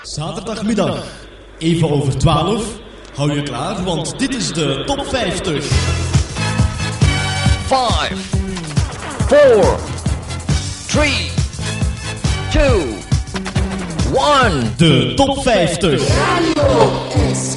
Zaterdagmiddag, even over 12. Hou je klaar, want dit is de top 50. 5, 4, 3, 2, 1. De top 50. Radio